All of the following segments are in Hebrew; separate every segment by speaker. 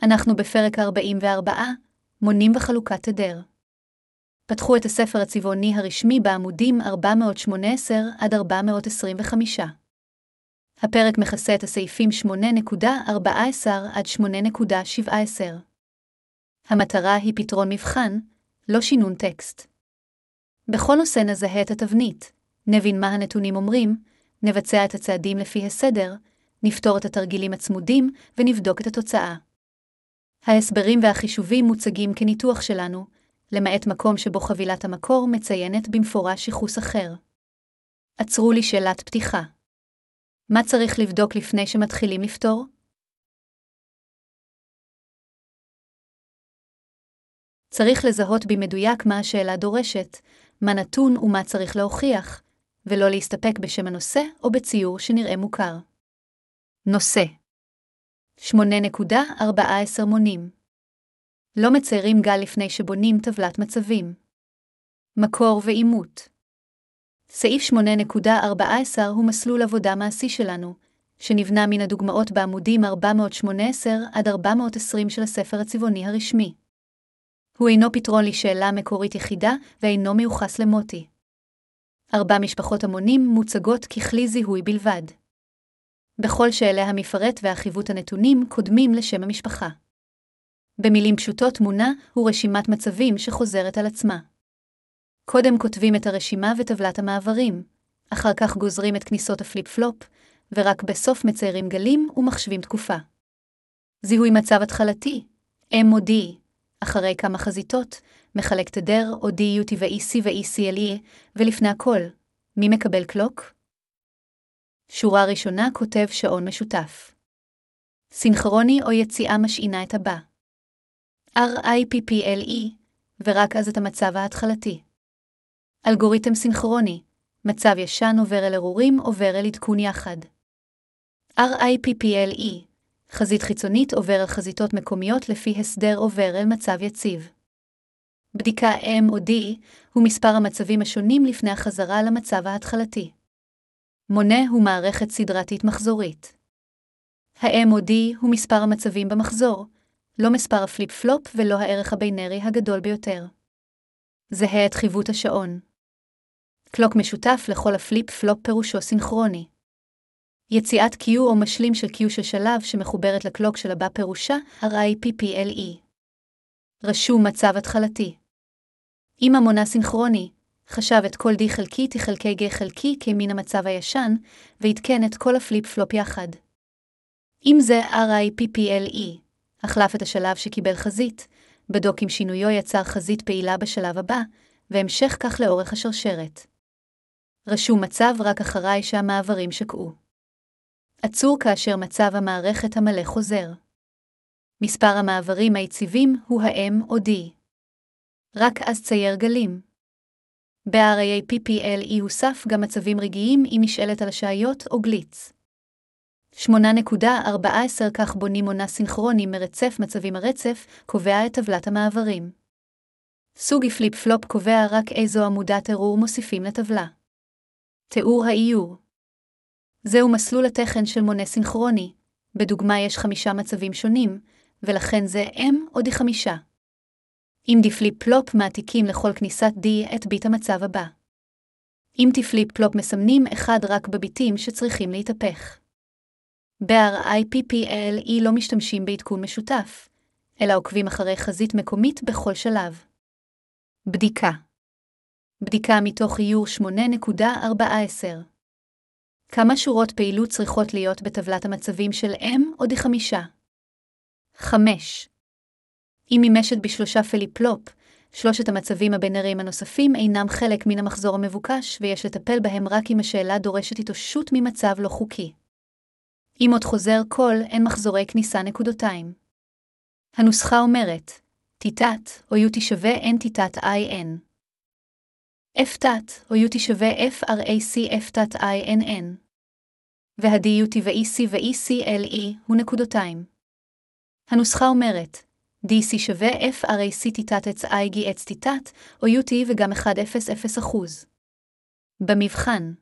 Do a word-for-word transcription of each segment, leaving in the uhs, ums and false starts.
Speaker 1: אנחנו בפרק ארבעים וארבע, מונים וחלוקת תדר. פתחו את הספר הצבעוני הרשמי בעמודים ארבע מאות שמונה עשרה עד ארבע מאות עשרים וחמש. הפרק מכסה את הסעיפים שמונה ארבע עשרה עד שמונה שבע עשרה. המטרה היא פתרון מבחן, לא שינון טקסט. בכל נושא נזהה את התבנית, נבין מה הנתונים אומרים, נבצע את הצעדים לפי הסדר, נפתור את התרגילים הצמודים ונבדוק את התוצאה. ההסברים והחישובים מוצגים כניתוח שלנו, למעט מקום שבו חבילת המקור מציינת במפורש ייחוס אחר. עצרו לי שאלת פתיחה. מה צריך לבדוק לפני שמתחילים לפתור? צריך לזהות במדויק מה השאלה דורשת, מה נתון ומה צריך להוכיח, ולא להסתפק בשם הנושא או בציור שנראה מוכר. נושא שמונה ארבע עשרה מונים. לא מציירים גל לפני שבונים טבלת מצבים. מקור ואימות. סעיף שמונה ארבע עשרה הוא מסלול עבודה מעשי שלנו, שנבנה מן הדוגמאות בעמודים ארבע מאות שמונה עשרה עד ארבע מאות עשרים של הספר הצבעוני הרשמי. הוא אינו פתרון לשאלה מקורית יחידה ואינו מיוחס למוטי. ארבע משפחות המונים מוצגות ככלי זיהוי בלבד. בכל שאלה המפרט והחיווט הנתונים קודמים לשם המשפחה. במילים פשוטות תמונה הוא רשימת מצבים שחוזרת על עצמה. קודם כותבים את הרשימה וטבלת המעברים, אחר כך גוזרים את כניסות הפליפ-פלופ, ורק בסוף מציירים גלים ומחשבים תקופה. זיהוי מצב התחלתי, M או D, אחרי כמה חזיתות, מחלק תדר או D U T ו-E C ו-E C L E, ולפני הכל, מי מקבל קלוק? שורה ראשונה כותב שעון משותף. סינכרוני או יציאה משעינה את הבא. R I P P L E, ורק אז את המצב ההתחלתי. אלגוריתם סינכרוני, מצב ישן עובר אל ארורים עובר אל עדכון יחד. R I P P L E, חזית חיצונית עובר על חזיתות מקומיות לפי הסדר עובר אל מצב יציב. בדיקה M או D הוא מספר המצבים השונים לפני החזרה למצב ההתחלתי. מונה הוא מערכת סדרתית מחזורית. ה-M או D הוא מספר המצבים במחזור, לא מספר הפליפ-פלופ ולא הערך הבינרי הגדול ביותר. זהה את חיווט השעון. קלוק משותף לכל הפליפ-פלופ פירושו סינכרוני. יציאת Q או משלים של Q של שלב שמחוברת לקלוק של הבא פירושה R I P P L E. רשום מצב התחלתי. אם המונה סינכרוני, חשב את כל D חלקי T חלקי G חלקי כמין המצב הישן, והתקן את כל הפליפ-פלופ יחד. אם זה R I P P L E, החלף את השלב שקיבל חזית, בדוק אם שינויו יצר חזית פעילה בשלב הבא, והמשך כך לאורך השרשרת. רשום מצב רק אחרי שהמעברים שקעו. עצור כאשר מצב המערכת המלא חוזר. מספר המעברים היציבים הוא ה-M או D. רק אז צייר גלים. ב-R I P P L E הוסף גם מצבים רגעיים אם נשאלת על השעיות או גליץ. שמונה ארבע עשרה כך בונים מונה סינכרוני מרצף מצבים הרצף, קובע את טבלת המעברים. סוג פליפ-פלופ קובע רק איזו עמודת אירור מוסיפים לטבלה. תיאור האיור. זהו מסלול התכן של מונה סינכרוני. בדוגמה יש חמישה מצבים שונים, ולכן זה M או D חמישה. אם D פליפ-פלופ מעתיקים לכל כניסת D את ביט המצב הבא. אם T פליפ-פלופ מסמנים אחד רק בביטים שצריכים להתהפך. ב-R I P P L E לא משתמשים בעדכון משותף, אלא עוקבים אחרי חזית מקומית בכל שלב. בדיקה. בדיקה מתוך איור שמונה ארבע עשרה. כמה שורות פעילות צריכות להיות בטבלת המצבים של M או D חמישה? חמש. אם מימשת בשלושה פליפ-פלופ, שלושת המצבים הבינאריים הנוספים אינם חלק מן המחזור המבוקש ויש לטפל בהם רק אם השאלה דורשת התאוששות ממצב לא חוקי. אם עוד חוזר כל, אין מחזורי כניסה נקודותיים. הנוסחה אומרת, תיתת או U T שווה N תיתת I N. F תת או U T שווה F R A C F תת I N N. וה-D U T ו-E C ו-E C L E הוא נקודותיים. הנוסחה אומרת, D C שווה F R A C תיתת X I G X תיתת או U T וגם אחד נקודה אפס אפס אחוז. במבחן.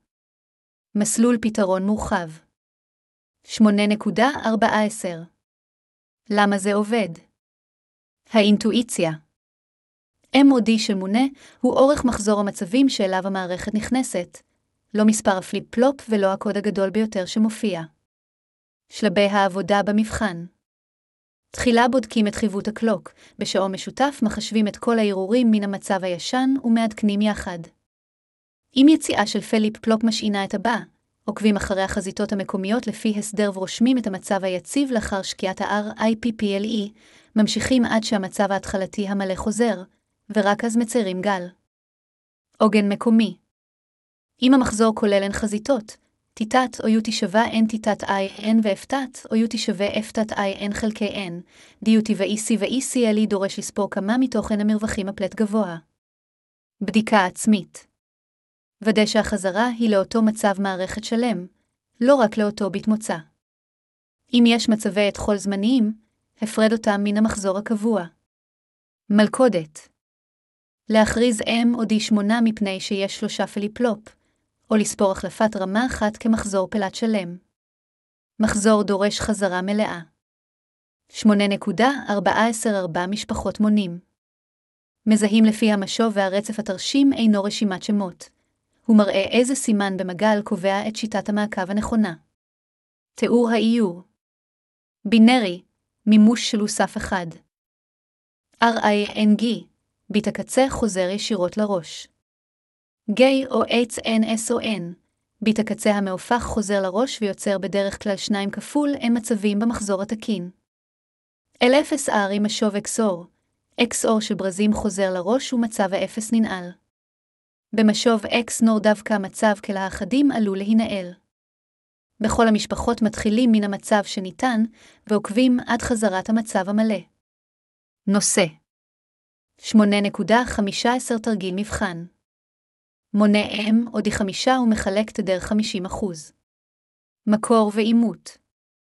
Speaker 1: מסלול פתרון מורחב. שמונה ארבע עשרה. למה זה עובד? האינטואיציה. M או D של מונה הוא אורך מחזור המצבים שאליו המערכת נכנסת, לא מספר הפליפ-פלופ ולא הקוד הגדול ביותר שמופיע. שלבי העבודה במבחן. תחילה בודקים את חיווט הקלוק, בשעון משותף מחשבים את כל הערעורים מן המצב הישן ומעדכנים יחד. עם יציאה של פליפ-פלופ משעינה את הבא, עוקבים אחרי החזיתות המקומיות לפי הסדר ורושמים את המצב היציב לאחר שקיעת ה-R I P P L E, ממשיכים עד שהמצב ההתחלתי המלא חוזר, ורק אז מציירים גל. עוגן מקומי. אם המחזור כולל n חזיתות, תיתת או U תשווה n תיתת I n ו-F תת או U תשווה F תת I n חלקי n, D U T ו-E C ו-E C L E דורש לספור כמה מתוך n המרווחים הפלט גבוה. בדיקה עצמית. ודא שהחזרה היא לאותו מצב מערכת שלם, לא רק לאותו ביט מוצא. אם יש מצבי את חול זמניים, הפרד אותם מן המחזור הקבוע. מלכודת. להכריז M או D שמונה מפני שיש שלושה פליפ-פלופ, או לספור החלפת רמה אחת כמחזור פלט שלם. מחזור דורש חזרה מלאה. שמונה נקודה ארבע ארבע משפחות מונים. מזהים לפי המשוב והרצף התרשים אינו רשימת שמות. הוא מראה איזה סימן במגל קובע את שיטת המעקב הנכונה. תיאור האיור. בינרי, מימוש של סף אחד. R I N G, ביט הקצה חוזר ישירות לראש. G או H N S או N, ביט הקצה המהופך חוזר לראש ויוצר בדרך כלל שניים כפול n מצבים במחזור התקין. L אפס R עם משוב X O R, X O R של ברזים חוזר לראש ומצב ה-אפס ננעל. במשוב X N O R דווקא המצב כלאחדים עלול להינעל. בכל המשפחות מתחילים מן המצב שניתן ועוקבים עד חזרת המצב המלא. נושא שמונה נקודה חמש עשרה תרגיל מבחן. מונה M או D חמישה ומחלק תדר חמישים אחוז. מקור ואימות.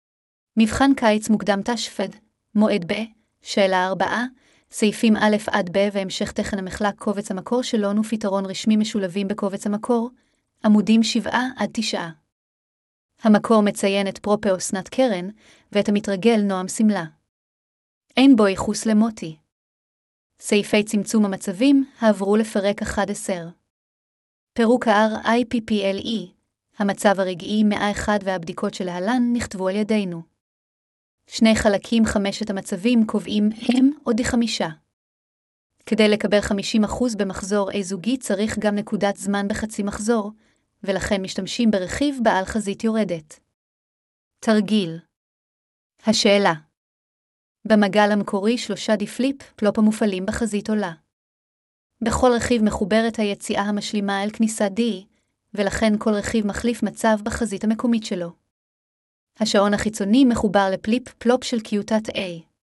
Speaker 1: מבחן קיץ מוקדם תשפ"ד, מועד ב', שאלה ארבעה, סעיפים א' עד ב' והמשך תכן המחלק קובץ המקור שלון ופתרון רשמי משולבים בקובץ המקור, עמודים שבעה עד תשעה. המקור מציין את פרופה אסנת קרן ואת המתרגל נועם סמלה. אין בו ייחוס למוטי. סעיפי צמצום המצבים העברו לפרק אחד עשר. פירוק ה-R I P P L E, המצב הרגעי מאה ואחת והבדיקות שלהלן נכתבו על ידינו. שני חלקים חמשת המצבים קובעים M או D חמישה. כדי לקבל חמישים אחוז במחזור A זוגי צריך גם נקודת זמן בחצי מחזור, ולכן משתמשים ברכיב בעל חזית יורדת. תרגיל. השאלה. במגל המקורי שלושה D פליפ-פלופ המופעלים בחזית עולה. בכל רכיב מחוברת היציאה המשלימה אל כניסה D, ולכן כל רכיב מחליף מצב בחזית המקומית שלו. השעון החיצוני מחובר לפליפ-פלופ של קיוטת A.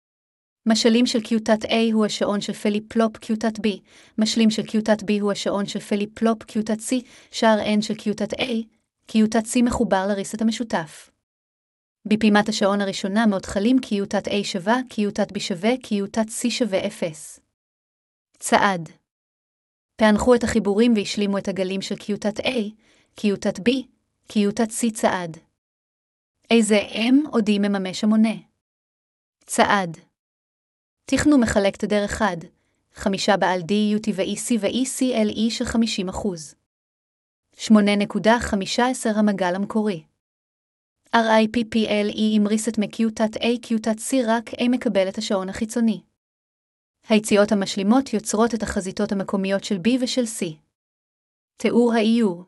Speaker 1: משלים של קיוטת A הוא השעון של פליפ-פלופ קיוטת B, משלים של קיוטת B הוא השעון של פליפ-פלופ קיוטת C, שער N של קיוטת A, קיוטת C מחובר לריסט המשותף. בפעימת השעון הראשונה מתחילים קיוטת A שווה, קיוטת B שווה, קיוטת C שווה אפס. צעד. פענחו את החיבורים והשלימו את הגלים של קיוטת A, קיוטת B, קיוטת C צעד. איזה M או D מממש המונה? צעד. תכנו מחלק תדר אחד, חמישה בעל D, U T ו-E C ו-E C L E של חמישים אחוז. שמונה נקודה חמש עשרה המגל המקורי. R I P P L E עם ריסט מקיוטת A, קיוטת C רק A מקבל את השעון החיצוני. היציאות המשלימות יוצרות את החזיתות המקומיות של B ושל C. תיאור האיור.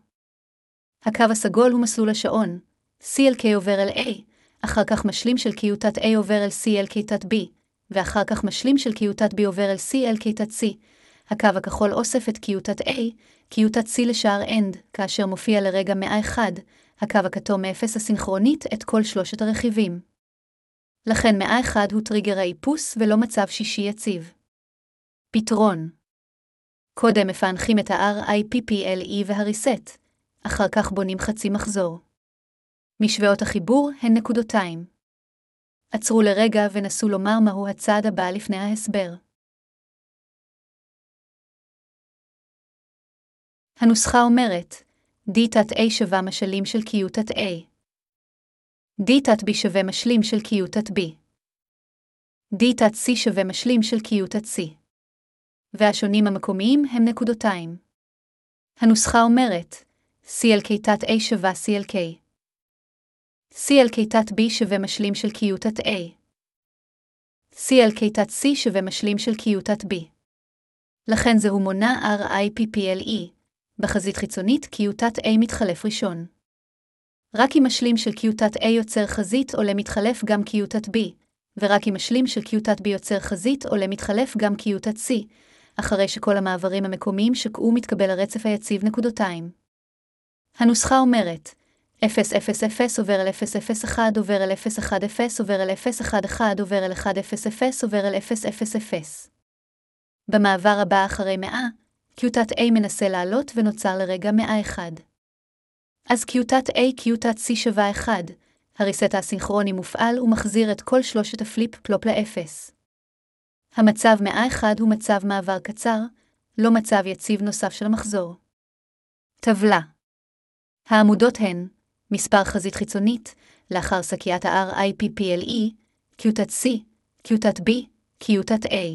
Speaker 1: הקו הסגול הוא מסלול השעון, C L K עובר אל A, אחר כך משלים של קיוטת A עובר אל C L K תת B, ואחר כך משלים של קיוטת B עובר אל C L K תת C. הקו הכחול אוסף את קיוטת A, קיוטת C לשער end, כאשר מופיע לרגע מאה ואחת, הקו הכתום מאפס הסינכרונית את כל שלושת הרכיבים. לכן מאה ואחת הוא טריגר האיפוס ולא מצב שישי יציב. פתרון. קודם מפענחים את ה-R I P P L E והריסט, אחר כך בונים חצי מחזור. משוואות החיבור הן נקודותיים. עצרו לרגע ונסו לומר מהו הצעד הבא לפני ההסבר. הנוסחה אומרת, D תת A שווה משלים של קיוטת A. D תת B שווה משלים של קיוטת B. D תת C שווה משלים של Q תת C. והשונים המקומיים הם נקודותיים. הנוסחה אומרת, C L K תת A שווה C L K. C L K תת B שווה משלים של Q תת A. C L K תת C שווה משלים של Q תת B. לכן זהו מונע R I P P L E. בחזית חיצונית Q תת A מתחלף ראשון. רק אם משלים של Q תת A יוצר חזית עולה מתחלף גם Q תת B, ורק אם משלים של Q תת B יוצר חזית עולה מתחלף גם Q תת C, אחרי שכל המעברים המקומיים שקעו מתקבל הרצף היציב נקודותיים. הנוסחה אומרת, אפס אפס אפס עובר אל אפס אפס אחת עובר אל אפס אחת אפס עובר אל אפס אחת אחת עובר אל אחת אפס אפס עובר אל אפס אפס אפס. במעבר הבא אחרי מאה, Q תת A מנסה לעלות ונוצר לרגע מאה ואחת. אז Q תת A Q תת C שווה אחד, הריסט הסינכרוני מופעל ומחזיר את כל שלושת הפליפ פלופ לאפס. המצב מאה ואחת הוא מצב מעבר קצר, לא מצב יציב נוסף של המחזור. טבלה. העמודות הן מספר חזית חיצונית, לאחר סקיית ה-R I P P L E, Q תת C, Q תת B, Q תת A.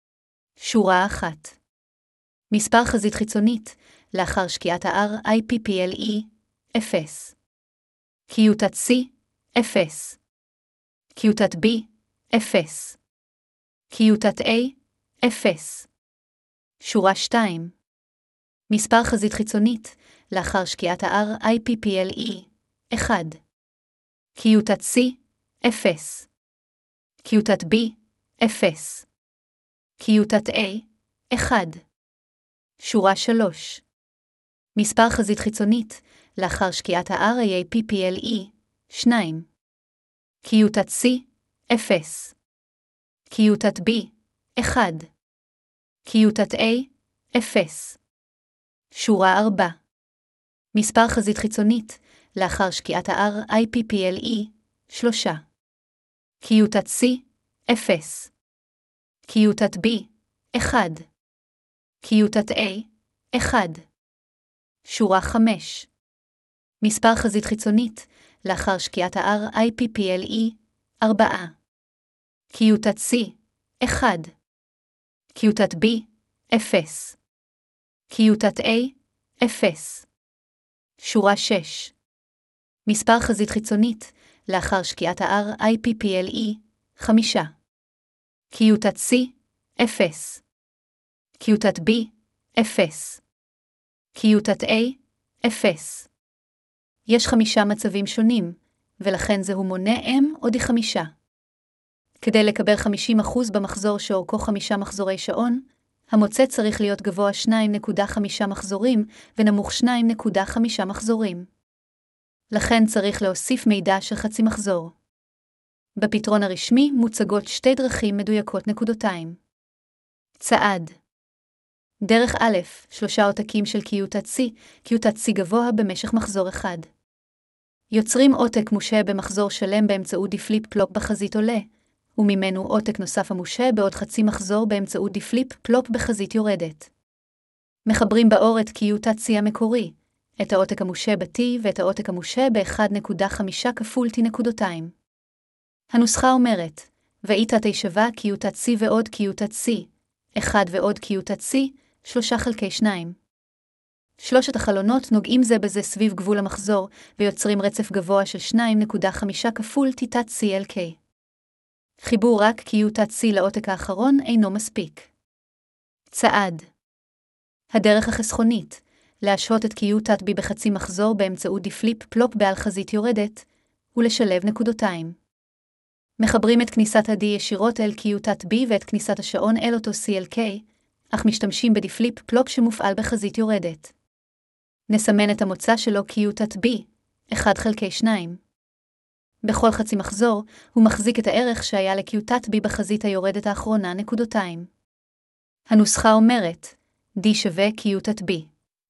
Speaker 1: שורה אחת. מספר חזית חיצונית, לאחר שקיעת ה-R I P P L E, אפס. Q תת C, אפס. Q תת B, אפס. Q תת A, אפס. שורה שתיים. מספר חזית חיצונית, לאחר שקיעת ה-R I P P L E, אחד. Q תת C, אפס. Q תת B, אפס. Q תת A, אחד. שורה שלוש. מספר חזית חיצונית, לאחר שקיעת ה-R I P P L E, שתיים. Q תת C, אפס. Q תת B, אחד. Q תת A, אפס. שורה ארבע. מספר חזית חיצונית, לאחר שקיעת ה-R I P P L E, שלושה. Q תת C, אפס. Q תת B, אחד. Q תת A, אחד. שורה חמש. מספר חזית חיצונית, לאחר שקיעת ה-R I P P L E, ארבעה. Q תת C, אחד. Q תת B, אפס. Q תת A, אפס. שורה שש. מספר חזית חיצונית, לאחר שקיעת ה-R I P P L E, חמישה. Q תת C, אפס. Q תת B, אפס. Q תת A, אפס. יש חמישה מצבים שונים, ולכן זהו מונה M או די חמישה. כדי לקבל חמישים אחוז במחזור שאורכו חמישה מחזורי שעון, המוצא צריך להיות גבוה שתיים נקודה חמש מחזורים ונמוך שתיים נקודה חמש מחזורים. לכן צריך להוסיף מידע של חצי מחזור. בפתרון הרשמי מוצגות שתי דרכים מדויקות נקודותיים. צעד. דרך א', שלושה עותקים של Q תת C, Q תת C גבוה במשך מחזור אחד. יוצרים עותק מושע במחזור שלם באמצעות דיפליפ פלופ בחזית עולה, וממנו עותק נוסף המושע בעוד חצי מחזור באמצעות דיפליפ פלופ בחזית יורדת. מחברים באור את Q תת C המקורי, את העותק המושע ב-T ואת העותק המושע ב-אחת נקודה חמש כפול T נקודותיים. הנוסחה אומרת, ו-E תת A שווה Q תת C ועוד Q תת C, אחד ועוד Q תת C, שלושה חלקי שניים. שלושת החלונות נוגעים זה בזה סביב גבול המחזור, ויוצרים רצף גבוה של שתיים נקודה חמש כפול T תת C L K. חיבור רק Q תת C לעותק האחרון אינו מספיק. צעד. הדרך החסכונית, להשהות את Q תת B בחצי מחזור באמצעות דיפליפ פלופ בעל חזית יורדת, ולשלב נקודותיים. מחברים את כניסת ה-D ישירות אל Q תת B ואת כניסת השעון אל אותו C L K, אך משתמשים בדיפליפ פלופ שמופעל בחזית יורדת. נסמן את המוצא שלו Q תת B, אחת חלקי שניים. בכל חצי מחזור, הוא מחזיק את הערך שהיה ל-Q תת B בחזית היורדת האחרונה נקודותיים. הנוסחה אומרת, D שווה Q תת B.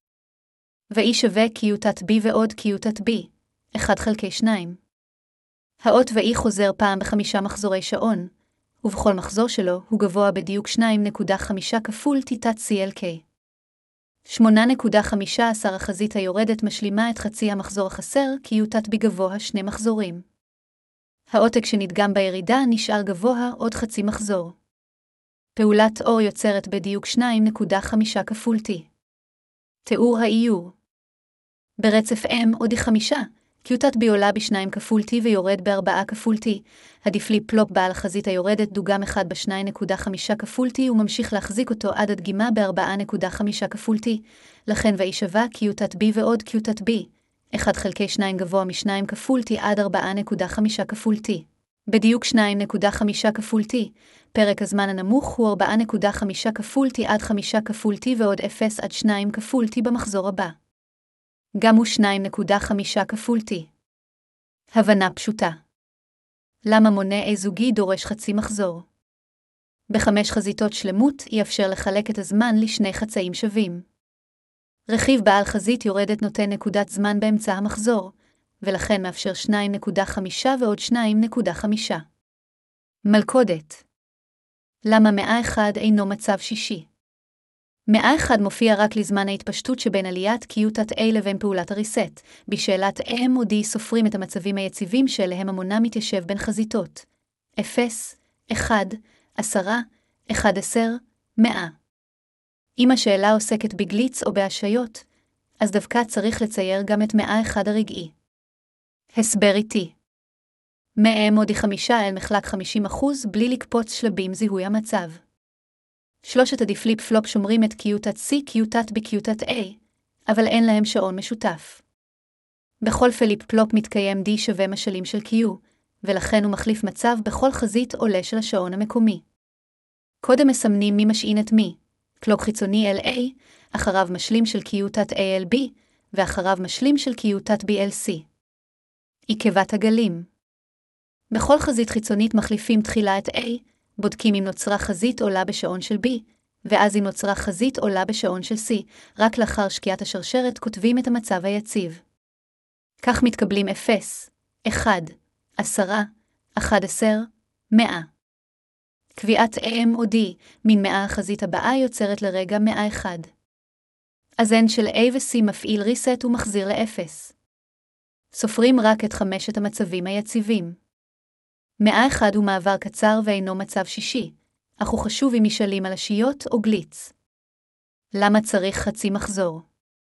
Speaker 1: ו-E שווה Q תת B ועוד Q תת B, אחת חלקי שניים. האות ו-E חוזר פעם בחמישה מחזורי שעון, ובכל מחזור שלו הוא גבוה בדיוק שתיים נקודה חמש כפול T תת C L K. שמונה נקודה חמש עשרה החזית היורדת משלימה את חצי המחזור החסר, Q תת B גבוה שני מחזורים. העותק שנדגם בירידה נשאר גבוה עוד חצי מחזור. פעולת אור יוצרת בדיוק שתיים נקודה חמש כפול T. תיאור האיור. ברצף M או D חמש, קיוטת B עולה ב-שתיים כפול T ויורד ב-ארבע כפול T. הדיפליפ-פלופ בעל חזית היורדת דוגם אחד ב-שתיים נקודה חמש כפול T וממשיך להחזיק אותו עד הדגימה ב-ארבע נקודה חמש כפול T. לכן והיא שווה קיוטת B ועוד קיוטת B. אחד חלקי שתיים גבוה מ-שתיים כפול T עד ארבע נקודה חמש כפול T. בדיוק שתיים נקודה חמש כפול T. פרק הזמן הנמוך הוא ארבע נקודה חמש כפול T עד חמש כפול T ועוד אפס עד שתיים כפול T במחזור הבא. גם הוא שתיים נקודה חמש כפול T. הבנה פשוטה. למה מונה A זוגי דורש חצי מחזור? בחמש חזיתות שלמות יאפשר לחלק את הזמן לשני חצאים שווים. רכיב בעל חזית יורדת נותן נקודת זמן באמצע המחזור, ולכן מאפשר שתיים נקודה חמש ועוד שתיים נקודה חמש. מלכודת. למה מאה ואחת אינו מצב שישי? מאה ואחת מופיע רק לזמן ההתפשטות שבין עליית קיוטת A לבין פעולת הריסט. בשאלת M או D סופרים את המצבים היציבים שאליהם המונה מתיישב בין חזיתות. אפס, אחד, עשרה, אחד עשר, מאה. אם השאלה עוסקת בגליץ או בהשעיות, אז דווקא צריך לצייר גם את מאה ואחת הרגעי. הסבר איתי. מ-M או D חמש אל מחלק חמישים אחוז בלי לקפוץ שלבים זיהוי המצב. שלושת הדיפליפ-פלופ שומרים את קיוטת C, קיוטת B, קיוטת A, אבל אין להם שעון משותף. בכל פליפ-פלופ מתקיים D שווה משלים של Q, ולכן הוא מחליף מצב בכל חזית עולה של השעון המקומי. קודם מסמנים מי משעין את מי, קלוק חיצוני אל A, אחריו משלים של קיוטת A אל B, ואחריו משלים של קיוטת B אל C. עקבת הגלים. בכל חזית חיצונית מחליפים תחילה את A, בודקים אם נוצרה חזית עולה בשעון של B, ואז אם נוצרה חזית עולה בשעון של C, רק לאחר שקיעת השרשרת כותבים את המצב היציב. כך מתקבלים אפס, אחד, עשרה, אחד עשר, מאה. קביעת M או D מן מאה החזית הבאה יוצרת לרגע מאה ואחת. אז N של A ו-C מפעיל ריסט ומחזיר לאפס. סופרים רק את חמשת המצבים היציבים. מאה ואחת הוא מעבר קצר ואינו מצב שישי, אך הוא חשוב אם משאלים על השיות או גליץ. למה צריך חצי מחזור?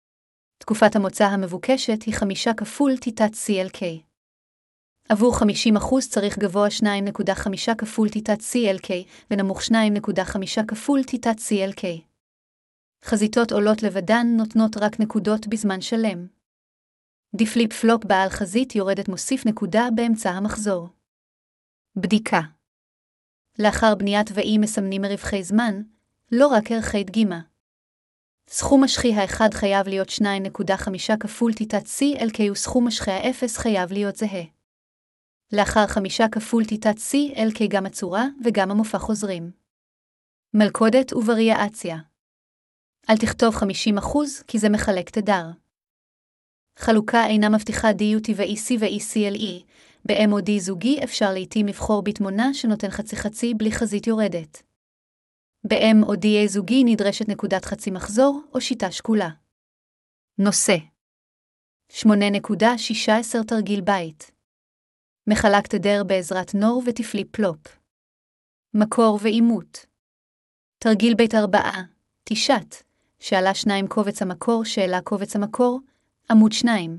Speaker 1: תקופת המוצא המבוקשת היא חמישה כפול תיטת C אל K. עבור חמישים אחוז צריך גבוה שתיים נקודה חמש כפול תיטת C אל K ונמוך שתיים נקודה חמש כפול תיטת C אל K. חזיתות עולות לבדן נותנות רק נקודות בזמן שלם. דיפליפ-פלופ בעל חזית יורדת מוסיף נקודה באמצע המחזור. בדיקה. לאחר בניית ואי מסמנים מרווחי זמן, לא רק ערכי דגימה. סכום משכי האחד חייב להיות שתיים נקודה חמש כפול תיטת C אל K וסכום משכי האפס חייב להיות זהה. לאחר חמישה כפול תיטת C אל K גם הצורה וגם המופע חוזרים. מלכודת ווריאציה. אל תכתוב חמישים אחוז כי זה מחלק תדר. חלוקה אינה מבטיחה D U T ו-E C ו-E C L E. ב-M או D זוגי אפשר לעתים לבחור בתמונה שנותן חצי-חצי בלי חזית יורדת. ב-M או D A זוגי נדרשת נקודת חצי מחזור או שיטה שקולה. נושא שמונה נקודה שש עשרה תרגיל בית. מחלק תדר בעזרת נור וטיפליפ-פלופ. מקור ואימות. תרגיל בית ארבעה, תשעת, שאלה שניים קובץ המקור, שאלה קובץ המקור, עמוד שניים.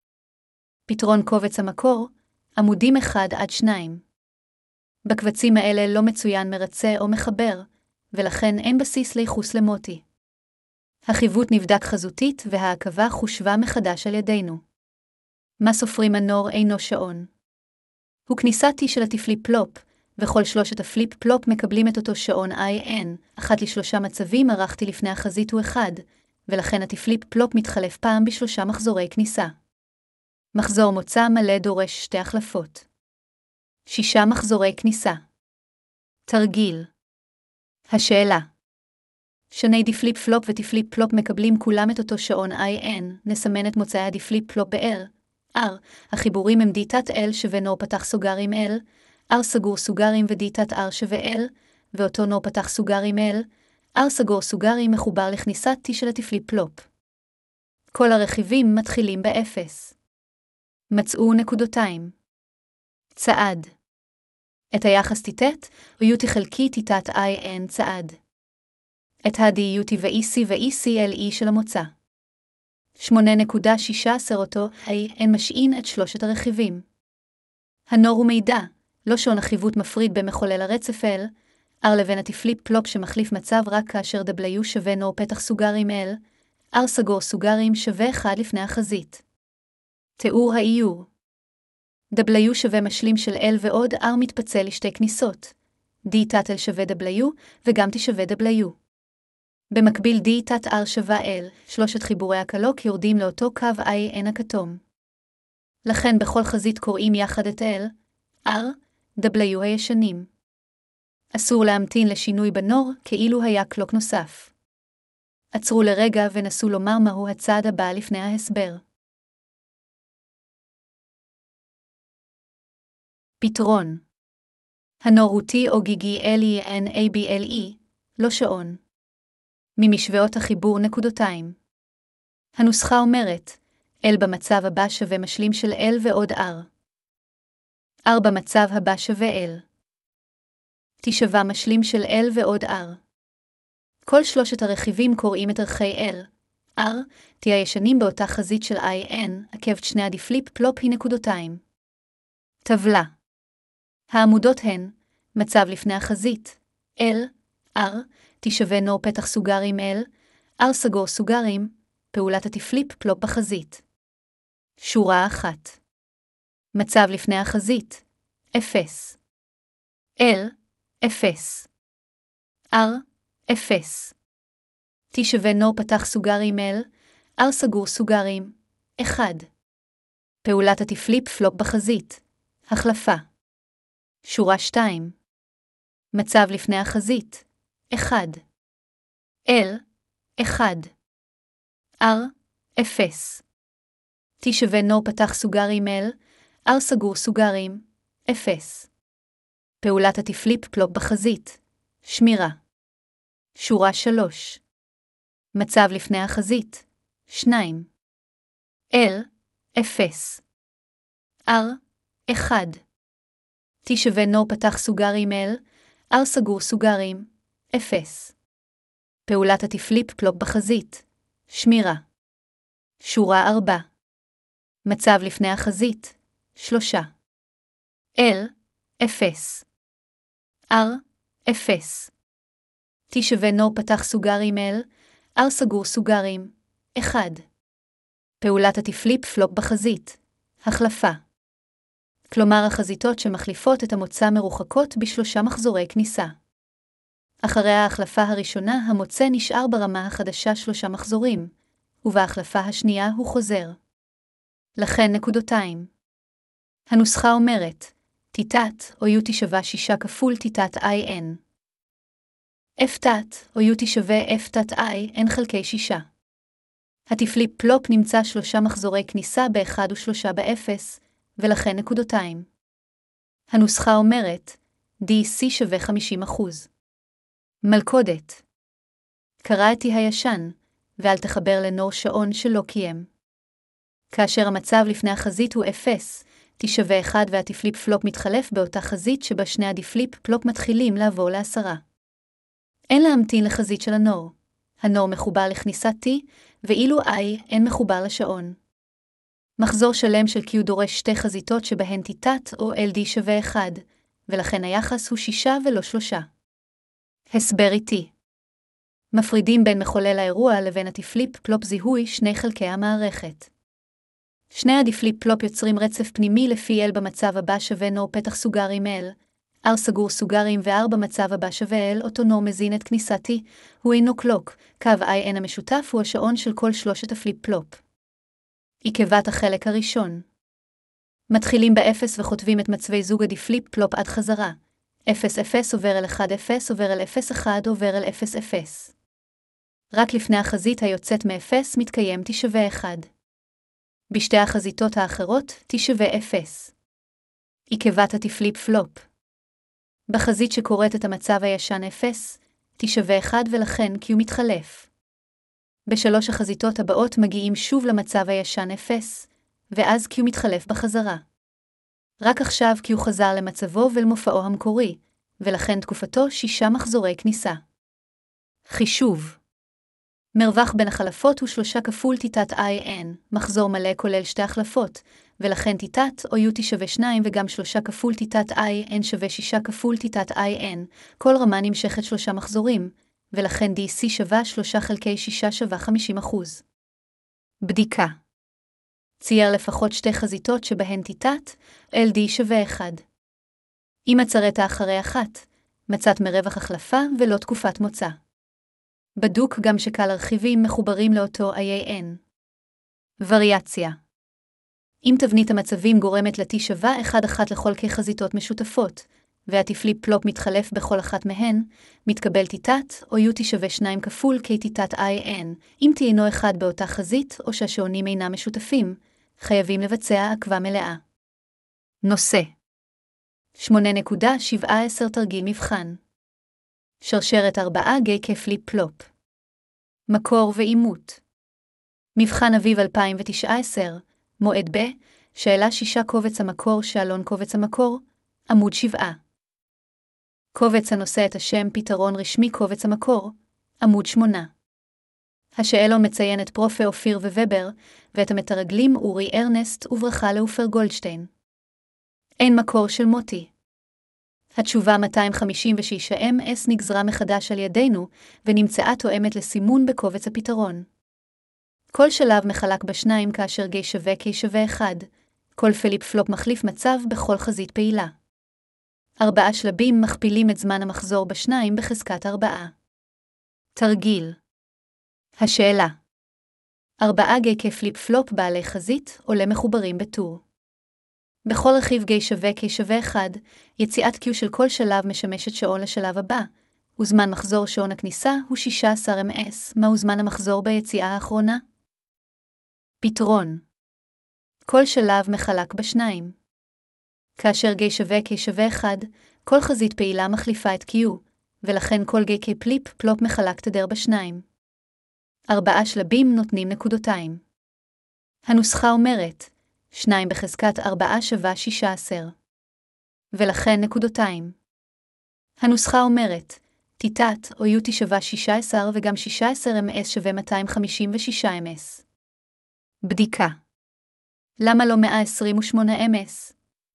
Speaker 1: פתרון קובץ המקור, עמודים אחד עד שניים. בקבצים האלה לא מצוין מרצה או מחבר, ולכן אין בסיס לייחוס למוטי. החיווט נבדק חזותית והעקבה חושבה מחדש על ידינו. מה סופרים הנור אינו שעון. הוא כניסת T של הטיפליפ-פלופ, וכל שלושת הפליפ-פלופ מקבלים את אותו שעון I N, אחת לשלושה מצבים ערכתי לפני החזית הוא אחד, ולכן הטיפליפ-פלופ מתחלף פעם בשלושה מחזורי כניסה. מחזור מוצא מלא דורש שתי החלפות. שישה מחזורי כניסה. תרגיל. השאלה. שני דיפליפ-פלופ וטיפליפ-פלופ מקבלים כולם את אותו שעון I N, נסמן את מוצאי הדיפליפ-פלופ ב-R. R, החיבורים הם D-תת L שווה נור פתח סוגרים L, R סגור סוגרים ו-D-תת R שווה L, ואותו נור פתח סוגרים L, R סגור סוגרים מחובר לכניסת T של הטיפליפ-פלופ. כל הרכיבים מתחילים באפס. מצאו נקודותיים. צעד. את היחס תיתת, או יותי חלקי תיתת in צעד. את ה-D יותי ו-E C ו-E C L E של המוצא. שמונה נקודה שש עשרה אותו, in משעין את שלושת הרכיבים. הנור הוא מידע, לא שעון החיווט מפריד במחולל הרצף L, R לבין הטיפליפ פלופ שמחליף מצב רק כאשר W שווה נור פתח סוגרים L, R סגור סוגרים שווה אחד לפני החזית. תיאור האיור. W שווה משלים של L ועוד R מתפצל לשתי כניסות. D תת L שווה W וגם T שווה W. במקביל D תת R שווה L, שלושת חיבורי הקלוק יורדים לאותו קו in הכתום. לכן בכל חזית קוראים יחד את L, R, W הישנים. אסור להמתין לשינוי בנור כאילו היה קלוק נוסף. עצרו לרגע ונסו לומר מהו הצעד הבא לפני ההסבר. פתרון. הנור הוא T או גיגי L E N A B L E, לא שעון. ממשוואות החיבור נקודותיים. הנוסחה אומרת, L במצב הבא שווה משלים של L ועוד R. R במצב הבא שווה L. T שווה משלים של L ועוד R. כל שלושת הרכיבים קוראים את ערכי L, R, T הישנים באותה חזית של in, עקבת שני הדיפליפ פלופ היא נקודותיים. טבלה. העמודות הן, מצב לפני החזית, L, R, T שווה נור פתח סוגרים L, R סגור סוגרים, פעולת הטיפליפ פלופ בחזית. שורה אחת. מצב לפני החזית, אפס. L, אפס. R, אפס. T שווה נור פתח סוגרים L, R סגור סוגרים, אחד. פעולת הטיפליפ פלופ בחזית, החלפה. שורה שתיים. מצב לפני החזית, אחד. L, אחד. R, אפס. T שווה נור פתח סוגרים L, R סגור סוגרים, אפס. פעולת הטיפליפ פלופ בחזית, שמירה. שורה שלוש. מצב לפני החזית, שניים. L, אפס. R, אחד. T שווה נור פתח סוגרים L, R סגור סוגרים, אפס. פעולת הטיפליפ פלופ בחזית, שמירה. שורה ארבע. מצב לפני החזית, שלושה. L, אפס. R, אפס. T שווה נור פתח סוגרים L, R סגור סוגרים, אחד. פעולת הטיפליפ פלופ בחזית, החלפה. כלומר החזיתות שמחליפות את המוצא מרוחקות בשלושה מחזורי כניסה. אחרי ההחלפה הראשונה המוצא נשאר ברמה החדשה שלושה מחזורים, ובהחלפה השנייה הוא חוזר. לכן נקודותיים. הנוסחה אומרת, תיתת או יותי שווה שישה כפול תיתת in. F תת או יותי שווה F תת in חלקי שישה. הטיפליפ פלופ נמצא שלושה מחזורי כניסה באחד ושלושה באפס, ולכן נקודותיים. הנוסחה אומרת, D C שווה חמישים אחוז. מלכודת. קראתי הישן, ואל תחבר לנור שעון שלא קיים. כאשר המצב לפני החזית הוא אפס, T שווה אחד והטיפליפ פלופ מתחלף באותה חזית שבה שני הדיפליפ פלופ מתחילים לעבור לעשרה. אין להמתין לחזית של הנור. הנור מחובר לכניסת T, ואילו I אין מחובר לשעון. מחזור שלם של Q דורש שתי חזיתות שבהן תיתת או L D שווה אחד, ולכן היחס הוא שישה ולא שלושה. הסבר איתי. מפרידים בין מחולל האירוע לבין הטיפליפ פלופ זיהוי שני חלקי המערכת. שני הדיפליפ פלופ יוצרים רצף פנימי לפי L במצב הבא שווה נור פתח סוגרים L, R סגור סוגרים ו-R במצב הבא שווה L, אותו נור מזין את כניסתי, הוא אינו קלוק, קו in המשותף הוא השעון של כל שלושת הפליפ פלופ. עקבת החלק הראשון. מתחילים ב-אפס וכותבים את מצבי זוג הדיפליפ פלופ עד חזרה. אפס אפס עובר אל אחד אפס עובר אל אפס אחד עובר אל אפס אפס. רק לפני החזית היוצאת מ-אפס מתקיים T שווה אחד. בשתי החזיתות האחרות T שווה אפס. עקבת הטיפליפ פלופ. בחזית שקוראת את המצב הישן אפס, T שווה אחד ולכן Q מתחלף. בשלוש החזיתות הבאות מגיעים שוב למצב הישן אפס, ואז Q מתחלף בחזרה. רק עכשיו כי הוא חזר למצבו ולמופעו המקורי, ולכן תקופתו שישה מחזורי כניסה. חישוב. מרווח בין החלפות הוא שלושה כפול תיתת I-N, מחזור מלא כולל שתי החלפות, ולכן תיתת או U T שווה שניים וגם שלושה כפול תיתת I-N שווה שישה כפול תיתת I-N, כל רמה נמשכת שלושה מחזורים, ולכן D C שווה שלושה חלקי שישה שווה חמישים אחוז. בדיקה. צייר לפחות שתי חזיתות שבהן תיתת, L D שווה אחד. אם מצאת אחרי אחת, מצאת מרווח החלפה ולא תקופת מוצא. בדוק גם שכל הרכיבים מחוברים לאותו I A N. וריאציה. אם תבנית המצבים גורמת ל-T שווה אחד אחת לכל כחזיתות משותפות, והטיפליפ פלופ מתחלף בכל אחת מהן, מתקבל תיתת או U T שווה שניים כפול K תיתת I N, אם T אינו אחד באותה חזית או שהשעונים אינם משותפים, חייבים לבצע עקבה מלאה. נושא שמונה נקודה שבע עשרה תרגיל מבחן. שרשרת ארבעה גי כפליפ פלופ. מקור ואימות. מבחן אביב אלפיים תשע עשרה, מועד ב', שאלה שישה קובץ המקור שאלון קובץ המקור, עמוד שבעה. קובץ הנושא את השם פתרון רשמי קובץ המקור, עמוד שמונה. השאלון מציין את פרופ' אופיר וובר, ואת המתרגלים אורי ארנסט וברכה לאופר גולדשטיין. אין מקור של מוטי. התשובה מאתיים חמישים ושש אם אס נגזרה מחדש על ידינו, ונמצאה תואמת לסימון בקובץ הפתרון. כל שלב מחלק בשניים כאשר גי שווה K שווה אחד, כל פליפ פלופ מחליף מצב בכל חזית פעילה. ארבעה שלבים מכפילים את זמן המחזור בשניים בחזקת ארבעה. תרגיל. השאלה. ארבעה גי כפליפ פלופ בעלי חזית עולה מחוברים בטור. בכל רכיב גי שווה K שווה אחד, יציאת Q של כל שלב משמשת שעון לשלב הבא, וזמן מחזור שעון הכניסה הוא שישה עשר אם אס. מהו זמן המחזור ביציאה האחרונה? פתרון. כל שלב מחלק בשניים. כאשר גי שווה K שווה אחד, כל חזית פעילה מחליפה את Q, ולכן כל גי K פליפ פלופ מחלק תדר בשניים. ארבעה שלבים נותנים נקודותיים. הנוסחה אומרת, שניים בחזקת ארבעה שווה שישה עשר. ולכן נקודותיים. הנוסחה אומרת, תיתת או U T שווה שישה עשר וגם שישה עשר אם אס שווה מאתיים חמישים ושש אם אס. בדיקה. למה לא מאה עשרים ושמונה אם אס?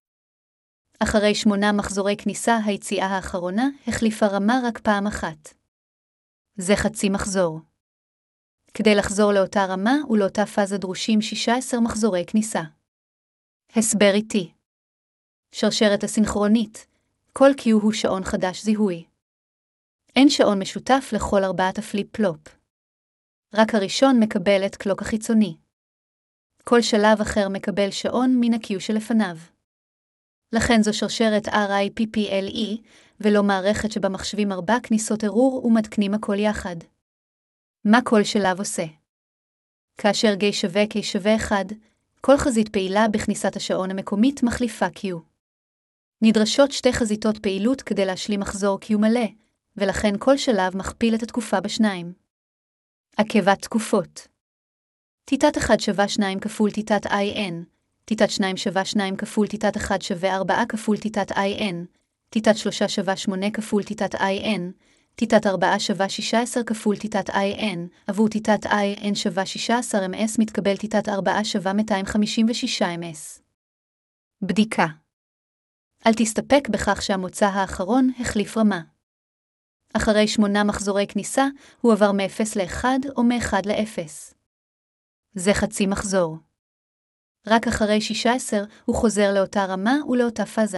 Speaker 1: אחרי שמונה מחזורי כניסה היציאה האחרונה החליפה רמה רק פעם אחת. זה חצי מחזור. כדי לחזור לאותה רמה ולאותה פאזה דרושים שישה עשר מחזורי כניסה. הסבר איתי. שרשרת הסינכרונית. כל Q הוא שעון חדש זיהוי. אין שעון משותף לכל ארבעת הפליפ פלופ. רק הראשון מקבל את קלוק החיצוני. כל שלב אחר מקבל שעון מן ה-Q שלפניו. לכן זו שרשרת R I P P L E, ולא מערכת שבה מחשבים ארבע כניסות ערעור ומתקנים הכל יחד. מה כל שלב עושה? כאשר גי שווה K שווה אחד, כל חזית פעילה בכניסת השעון המקומית מחליפה Q. נדרשות שתי חזיתות פעילות כדי להשלים מחזור Q מלא, ולכן כל שלב מכפיל את התקופה בשניים. עקבת תקופות. תיתת אחד שווה שניים כפול תיתת I N, תיתת שניים שווה שניים כפול תיתת אחד שווה ארבע כפול תיתת I N, תיתת שלושה שווה שמונה כפול תיתת I N, תיתת ארבע שווה שישה עשר כפול תיתת I N, עבור תיתת I N שווה שישה עשר אם אס מתקבל תיתת ארבע שווה מאתיים חמישים ושש אם אס. בדיקה. אל תסתפק בכך שהמוצא האחרון החליף רמה. אחרי שמונה מחזורי כניסה הוא עבר מ-אפס ל-אחד או מ-אחד ל-אפס. זה חצי מחזור. רק אחרי שישה עשר הוא חוזר לאותה רמה ולאותה פאזה.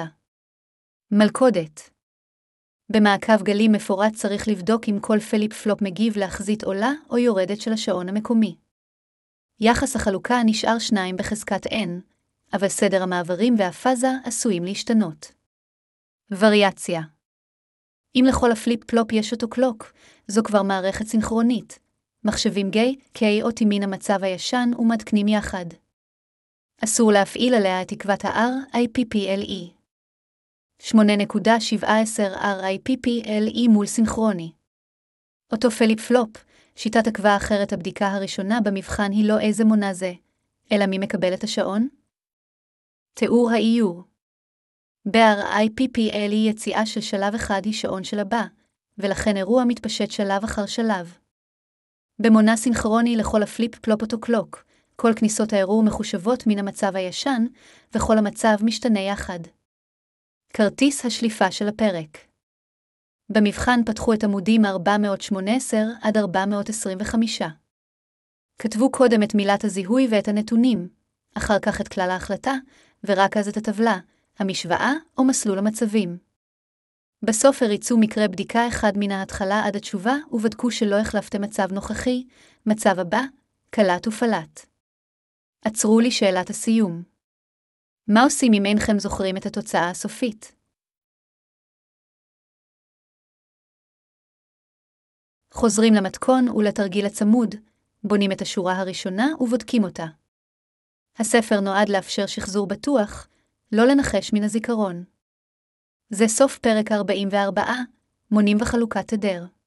Speaker 1: מלכודת. במעקב גלים מפורט צריך לבדוק אם כל פליפ פלופ מגיב להחזית עולה או יורדת של השעון המקומי. יחס החלוקה נשאר שניים בחזקת N, אבל סדר המעברים והפאזה עשויים להשתנות. וריאציה. אם לכל הפליפ פלופ יש אותו קלוק, זו כבר מערכת סינכרונית. מחשבים גי, K אותי מן המצב הישן ומתקנים יחד. אסור להפעיל עליה את תקוות ה-R I P P L E. שמונה נקודה שבע עשרה R I P P L E מול סינכרוני. אותו פליפ פלופ, שיטת עקבה אחרת. הבדיקה הראשונה במבחן היא לא איזה מונה זה, אלא מי מקבל את השעון? תיאור האיור. ב-אר איי פי פי אל היא יציאה של שלב אחד היא שעון של הבא, ולכן אירוע מתפשט שלב אחר שלב. במונה סינכרוני לכל הפליפ פלופ אותו קלוק, כל כניסות האירוע מחושבות מן המצב הישן, וכל המצב משתנה יחד. כרטיס השליפה של הפרק. במבחן פתחו את עמודים ארבע מאות שמונה עשרה עד ארבע מאות עשרים וחמש. כתבו קודם את מילת הזיהוי ואת הנתונים, אחר כך את כלל ההחלטה, ורק אז את הטבלה, המשוואה או מסלול המצבים. בסוף הריצו מקרה בדיקה אחד מן ההתחלה עד התשובה ובדקו שלא החלפתם מצב נוכחי, מצב הבא, קלט ופלט. עצרו לי שאלת הסיום. מה עושים אם אינכם זוכרים את התוצאה הסופית? חוזרים למתכון ולתרגיל הצמוד, בונים את השורה הראשונה ובודקים אותה. הספר נועד לאפשר שחזור בטוח, לא לנחש מן הזיכרון. זה סוף פרק ארבעים וארבע, מונים וחלוקת תדר.